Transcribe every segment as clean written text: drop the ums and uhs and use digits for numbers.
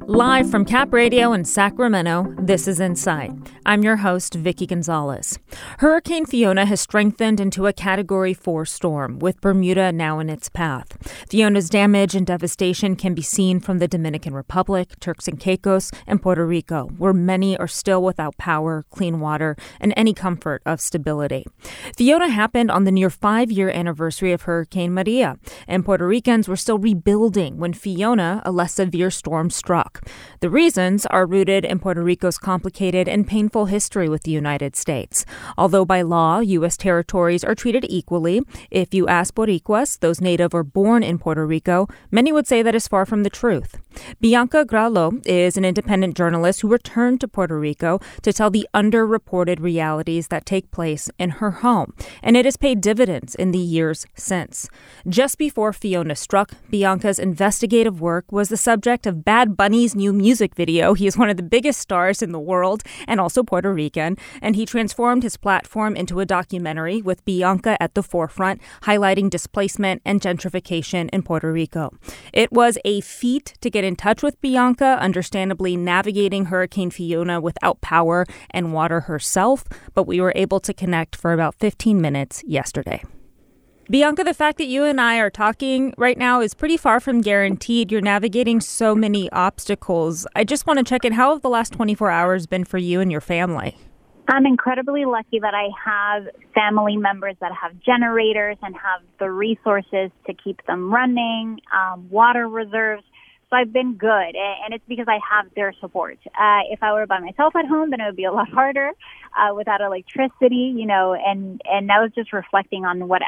Live from Cap Radio in Sacramento, this is Insight. I'm your host, Vicky Gonzalez. Hurricane Fiona has strengthened into a Category 4 storm, with Bermuda now in its path. Fiona's damage and devastation can be seen from the Dominican Republic, Turks and Caicos, and Puerto Rico, where many are still without power, clean water, and any comfort of stability. Fiona happened on the near 5-year anniversary of Hurricane Maria, and Puerto Ricans were still rebuilding when Fiona, a less severe storm, struck. The reasons are rooted in Puerto Rico's complicated and painful history with the United States. Although by law, U.S. territories are treated equally, if you ask Boricuas, those native or born in Puerto Rico, many would say that is far from the truth. Bianca Gralo is an independent journalist who returned to Puerto Rico to tell the underreported realities that take place in her home, and it has paid dividends in the years since. Just before Fiona struck, Bianca's investigative work was the subject of Bad Bunny's new music video. He is one of the biggest stars in the world and also Puerto Rican, and he transformed his platform into a documentary with Bianca at the forefront, highlighting displacement and gentrification in Puerto Rico. It was a feat to get in touch with Bianca, understandably navigating Hurricane Fiona without power and water herself, but we were able to connect for about 15 minutes yesterday. Bianca, the fact that you and I are talking right now is pretty far from guaranteed. You're navigating so many obstacles. I just want to check in. How have the last 24 hours been for you and your family? I'm incredibly lucky that I have family members that have generators and have the resources to keep them running, water reserves. So I've been good, and it's because I have their support. If I were by myself at home, then it would be a lot harder without electricity, and I was just reflecting on what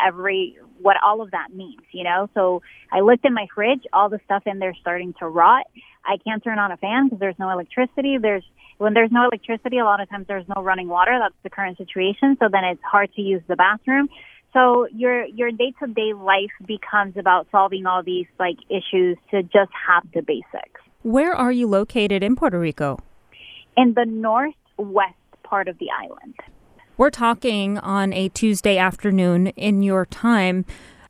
all of that means, So I looked in my fridge, all the stuff in there starting to rot. I can't turn on a fan because there's no electricity. When there's no electricity, a lot of times there's no running water. That's the current situation. So then it's hard to use the bathroom. So your day-to-day life becomes about solving all these issues to just have the basics. Where are you located in Puerto Rico? In the northwest part of the island. We're talking on a Tuesday afternoon in your time.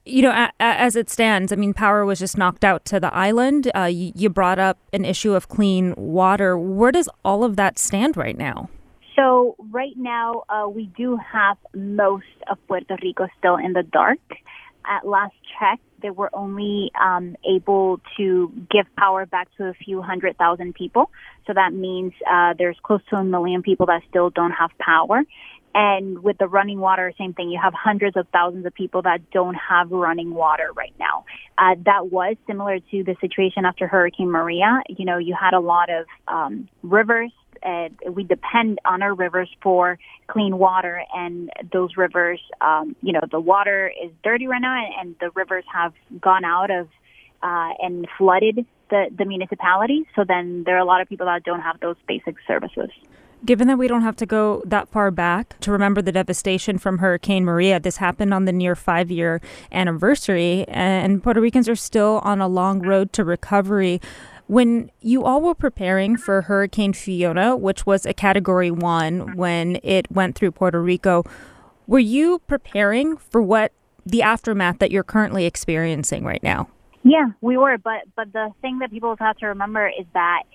As it stands, power was just knocked out to the island. You brought up an issue of clean water. Where does all of that stand right now? So right now, we do have most of Puerto Rico still in the dark. At last check, they were only able to give power back to a few 100,000 people. So that means there's close to 1 million people that still don't have power. And with the running water, same thing. You have hundreds of thousands of people that don't have running water right now. That was similar to the situation after Hurricane Maria. You had a lot of rivers. We depend on our rivers for clean water, and those rivers, the water is dirty right now, and the rivers have gone out of and flooded the municipality. So then there are a lot of people that don't have those basic services. Given that we don't have to go that far back to remember the devastation from Hurricane Maria, this happened on the near 5-year anniversary, and Puerto Ricans are still on a long road to recovery. When you all were preparing for Hurricane Fiona, which was a Category 1 when it went through Puerto Rico, were you preparing for what the aftermath that you're currently experiencing right now? Yeah, we were. But the thing that people have to remember is that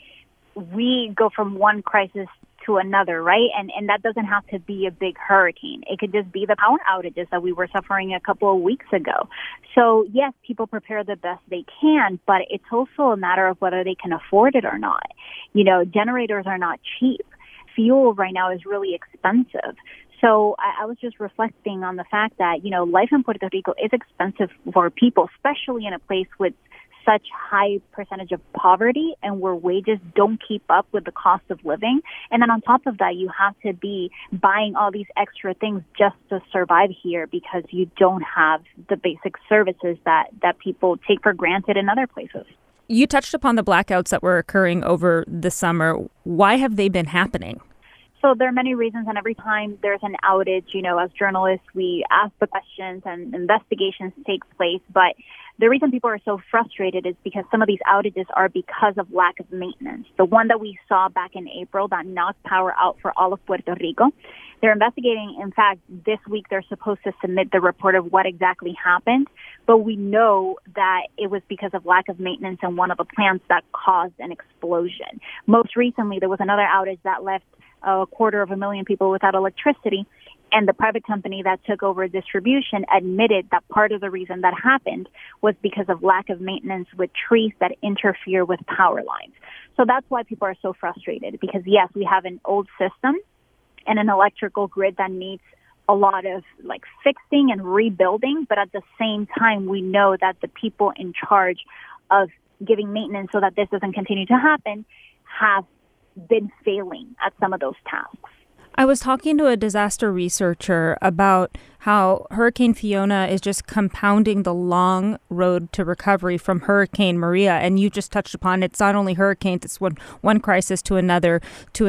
we go from one crisis to another, right? And that doesn't have to be a big hurricane. It could just be the power outages that we were suffering a couple of weeks ago. So yes, people prepare the best they can, but it's also a matter of whether they can afford it or not. Generators are not cheap. Fuel right now is really expensive. So I was just reflecting on the fact that, life in Puerto Rico is expensive for people, especially in a place with such high percentage of poverty and where wages don't keep up with the cost of living. And then on top of that, you have to be buying all these extra things just to survive here because you don't have the basic services that people take for granted in other places. You touched upon the blackouts that were occurring over the summer. Why have they been happening? So there are many reasons, and every time there's an outage, as journalists, we ask the questions and investigations take place. But the reason people are so frustrated is because some of these outages are because of lack of maintenance. The one that we saw back in April that knocked power out for all of Puerto Rico, they're investigating. In fact, this week they're supposed to submit the report of what exactly happened, but we know that it was because of lack of maintenance in one of the plants that caused an explosion. Most recently, there was another outage that left 250,000 people without electricity, and the private company that took over distribution admitted that part of the reason that happened was because of lack of maintenance with trees that interfere with power lines. So that's why people are so frustrated, because yes, we have an old system and an electrical grid that needs a lot of fixing and rebuilding, but at the same time, we know that the people in charge of giving maintenance so that this doesn't continue to happen have been failing at some of those tasks. I was talking to a disaster researcher about how Hurricane Fiona is just compounding the long road to recovery from Hurricane Maria. And you just touched upon it's not only hurricanes, it's one crisis to another.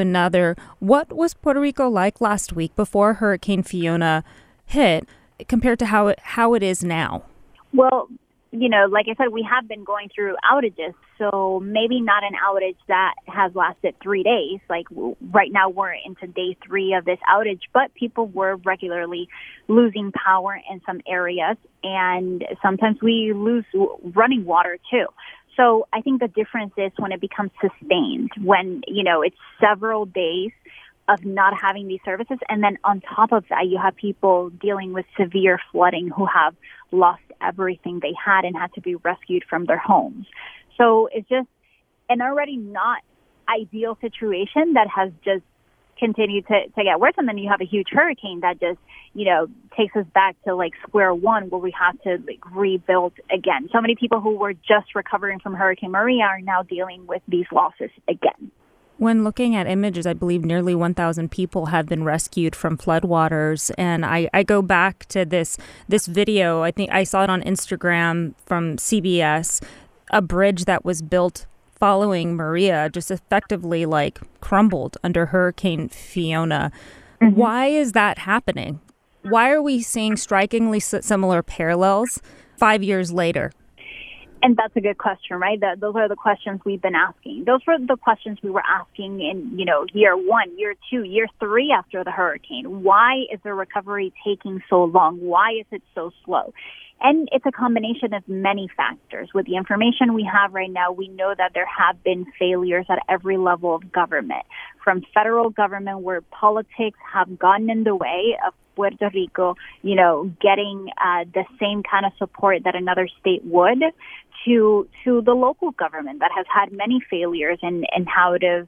What was Puerto Rico like last week before Hurricane Fiona hit compared to how it is now? Well, like I said, we have been going through outages, so maybe not an outage that has lasted 3 days. Like right now we're into day 3 of this outage, but people were regularly losing power in some areas, and sometimes we lose running water too. So I think the difference is when it becomes sustained, when, it's several days of not having these services. And then on top of that, you have people dealing with severe flooding who have lost everything they had and had to be rescued from their homes. So it's just an already not ideal situation that has just continued to get worse. And then you have a huge hurricane that just, takes us back to square one, where we have to rebuild again. So many people who were just recovering from Hurricane Maria are now dealing with these losses again. When looking at images, I believe nearly 1,000 people have been rescued from floodwaters. And I go back to this video. I think I saw it on Instagram from CBS, a bridge that was built following Maria just effectively crumbled under Hurricane Fiona. Mm-hmm. Why is that happening? Why are we seeing strikingly similar parallels 5 years later? And that's a good question, right? Those are the questions we've been asking. Those were the questions we were asking in, year 1, year 2, year 3 after the hurricane. Why is the recovery taking so long? Why is it so slow? And it's a combination of many factors. With the information we have right now, we know that there have been failures at every level of government, from federal government where politics have gotten in the way of Puerto Rico, getting the same kind of support that another state would, to the local government that has had many failures in how to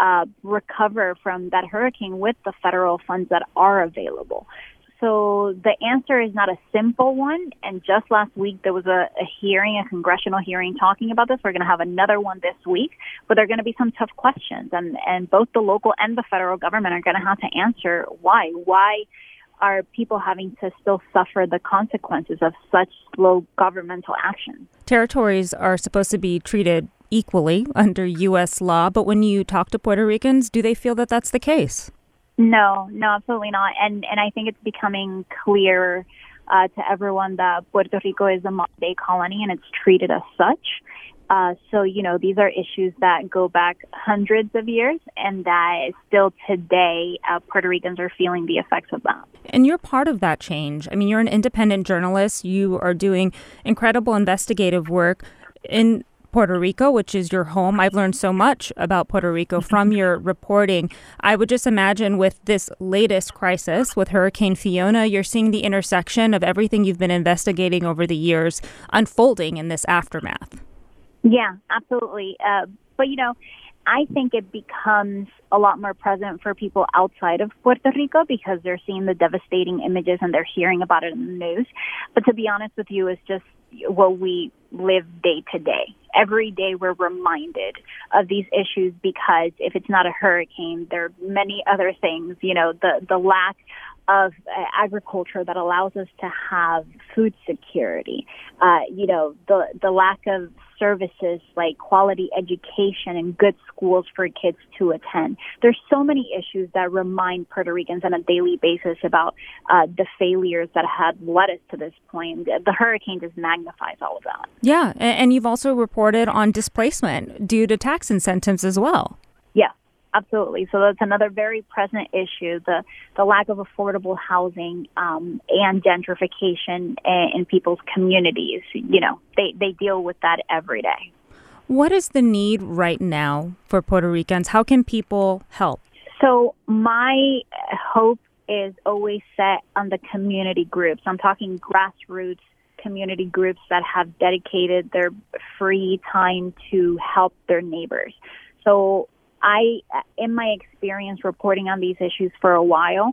recover from that hurricane with the federal funds that are available. So the answer is not a simple one. And just last week, there was a congressional hearing talking about this. We're going to have another one this week, but there are going to be some tough questions. And both the local and the federal government are going to have to answer why. Why are people having to still suffer the consequences of such slow governmental action? Territories are supposed to be treated equally under U.S. law, but when you talk to Puerto Ricans, do they feel that that's the case? No, absolutely not. And I think it's becoming clear to everyone that Puerto Rico is a modern-day colony and it's treated as such. So, these are issues that go back hundreds of years, and that still today, Puerto Ricans are feeling the effects of that. And you're part of that change. I mean, you're an independent journalist. You are doing incredible investigative work in Puerto Rico, which is your home. I've learned so much about Puerto Rico from your reporting. I would just imagine with this latest crisis with Hurricane Fiona, you're seeing the intersection of everything you've been investigating over the years unfolding in this aftermath. Yeah, absolutely. But, I think it becomes a lot more present for people outside of Puerto Rico because they're seeing the devastating images and they're hearing about it in the news. But to be honest with you, it's just what we live day to day. Every day we're reminded of these issues because if it's not a hurricane, there are many other things, the lack of agriculture that allows us to have food security. The lack of services like quality education and good schools for kids to attend. There's so many issues that remind Puerto Ricans on a daily basis about the failures that had led us to this point. The hurricane just magnifies all of that. Yeah, and you've also reported on displacement due to tax incentives as well. Yeah. Absolutely. So that's another very present issue, the lack of affordable housing and gentrification in people's communities. They deal with that every day. What is the need right now for Puerto Ricans? How can people help? So my hope is always set on the community groups. I'm talking grassroots community groups that have dedicated their free time to help their neighbors. So in my experience reporting on these issues for a while,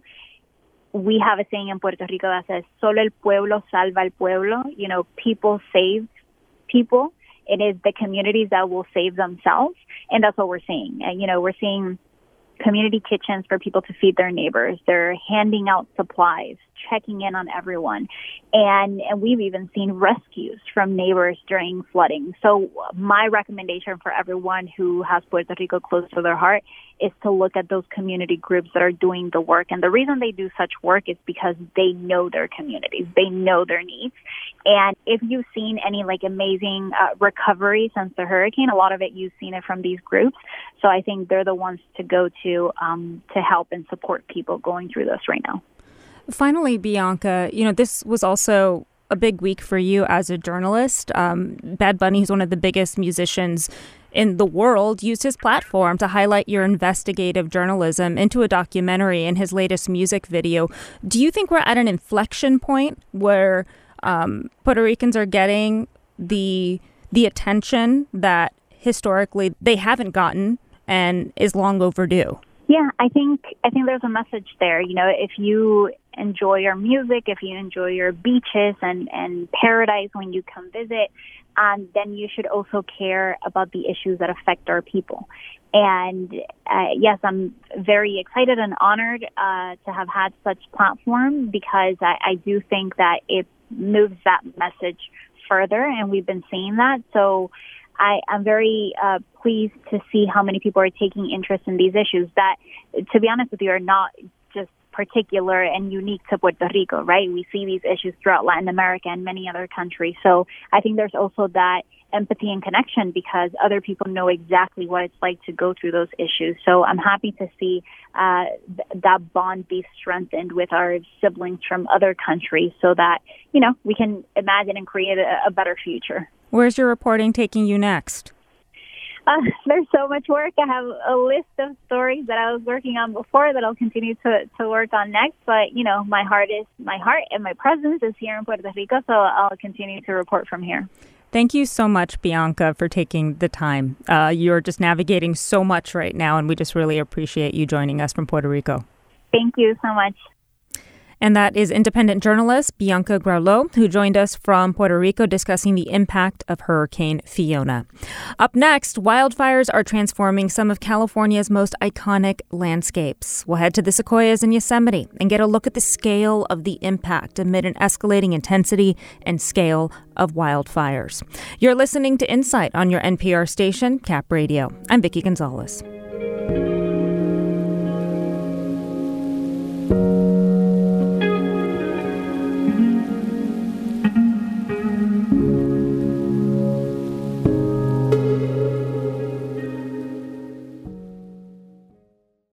we have a saying in Puerto Rico that says, solo el pueblo salva el pueblo. People save people. It is the communities that will save themselves. And that's what we're seeing. We're seeing community kitchens for people to feed their neighbors. They're handing out supplies, checking in on everyone. And we've even seen rescues from neighbors during flooding. So my recommendation for everyone who has Puerto Rico close to their heart is to look at those community groups that are doing the work. And the reason they do such work is because they know their communities. They know their needs. And if you've seen any amazing recovery since the hurricane, a lot of it you've seen it from these groups. So I think they're the ones to go to help and support people going through this right now. Finally, Bianca, this was also a big week for you as a journalist. Bad Bunny, who's one of the biggest musicians in the world, used his platform to highlight your investigative journalism into a documentary in his latest music video. Do you think we're at an inflection point where Puerto Ricans are getting the attention that historically they haven't gotten and is long overdue? Yeah, I think there's a message there. If you enjoy our music, if you enjoy your beaches and paradise when you come visit, then you should also care about the issues that affect our people. And yes, I'm very excited and honored to have had such platform because I do think that it moves that message further, and we've been seeing that. So I'm very pleased to see how many people are taking interest in these issues that, to be honest with you, are not just particular and unique to Puerto Rico, right? We see these issues throughout Latin America and many other countries. So I think there's also that empathy and connection because other people know exactly what it's like to go through those issues. So I'm happy to see that bond be strengthened with our siblings from other countries so that, we can imagine and create a better future. Where's your reporting taking you next? There's so much work. I have a list of stories that I was working on before that I'll continue to work on next. But, my heart and my presence is here in Puerto Rico, so I'll continue to report from here. Thank you so much, Bianca, for taking the time. You're just navigating so much right now, and we just really appreciate you joining us from Puerto Rico. Thank you so much. And that is independent journalist Bianca Graulo, who joined us from Puerto Rico discussing the impact of Hurricane Fiona. Up next, wildfires are transforming some of California's most iconic landscapes. We'll head to the Sequoias in Yosemite and get a look at the scale of the impact amid an escalating intensity and scale of wildfires. You're listening to Insight on your NPR station, Cap Radio. I'm Vicki Gonzalez.